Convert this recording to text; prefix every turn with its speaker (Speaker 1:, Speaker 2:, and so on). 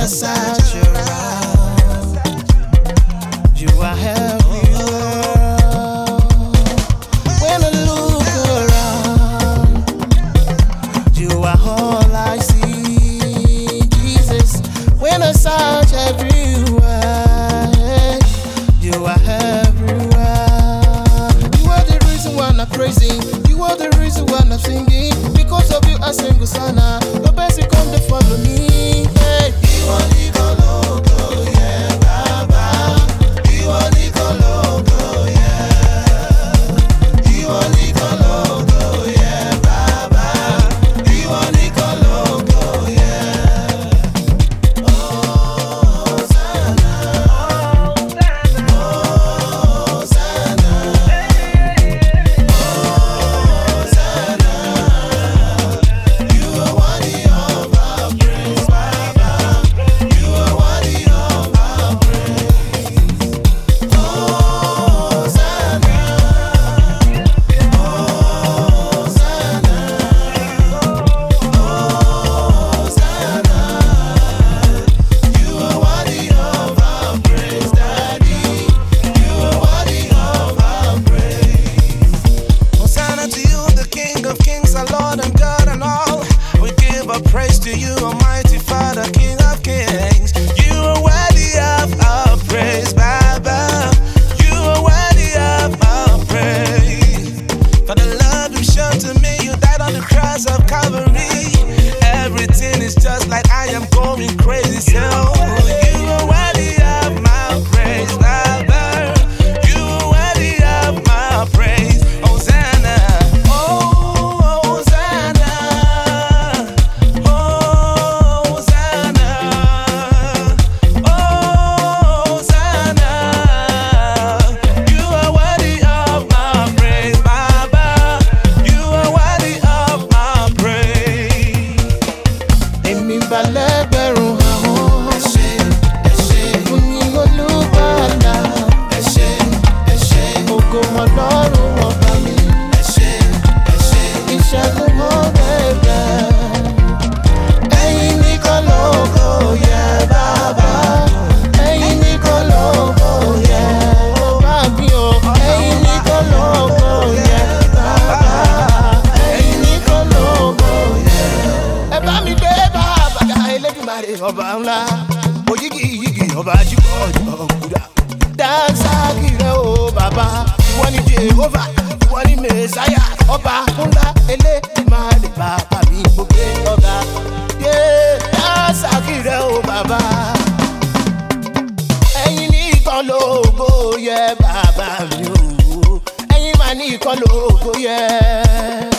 Speaker 1: search around, you are everywhere. When I look around, you are all I see, Jesus. When I search everywhere, you are everywhere. You are the reason why I'm praising. You are the reason why I'm singing. Because of you, I sing Hosanna. Your best come to follow me. Hey. You are the logo, yeah, Baba. You are the logo, yeah. You are the logo, yeah, Baba. You are the logo, yeah. Oh, Hosanna. Hosanna. Hosanna. You are worthy of our praise, Baba. You are worthy of our praise. Hosanna. Hosanna. Hosanna. You are worthy of our praise, Daddy. You are worthy of our praise.
Speaker 2: Hosanna to you, the King of Kings, our Lord and God and all. We give our praise to you, Almighty Father, King of Kings. You are worthy of our praise, Baba. You are worthy of our praise. For the love you showed to me, you died on the cross of Calvary. Everything is just like I am going crazy. So you are worthy of my praise, Baba. You are worthy of my praise. Hosanna. Oh, Hosanna. Oh, Hosanna. Oh, Hosanna. You are worthy of my praise, Baba. You are worthy of my praise.
Speaker 1: Èmi balẹ̀ gbẹ̀rún àwọn fún ní Olùgbàlà. Ògo Ọlọ́run ọba mi, ìṣẹ́gun mọ́ bẹ̀rẹ̀. Ẹ̀yin nìkan lógo yẹ Bàbá, ẹ̀yin nìkan lógo yẹ Ọba mi o. Ẹ̀yin nìkan lógo yẹ Bàbá, ẹ̀yin nìkan lógo yẹ. Ẹ bá mi gbé Bàbá ga Elédùmarè ọba ńlá, òyìgì yìgì ọba jíbọ̀ ọ̀gbùdà. Dáńsákì rẹ̀ o bàbá, ìwọ ni Jèhófà, ìwọ ni Mèsáyà, ọba ńlá Elédùmarè bàbá mi mo gbé ọ̀gá. Dáńsákì rẹ̀ o bàbá, ẹ̀yin nìkan lógo yẹ bàbá mi o, ẹ̀yin mà nìkan lógo yẹ.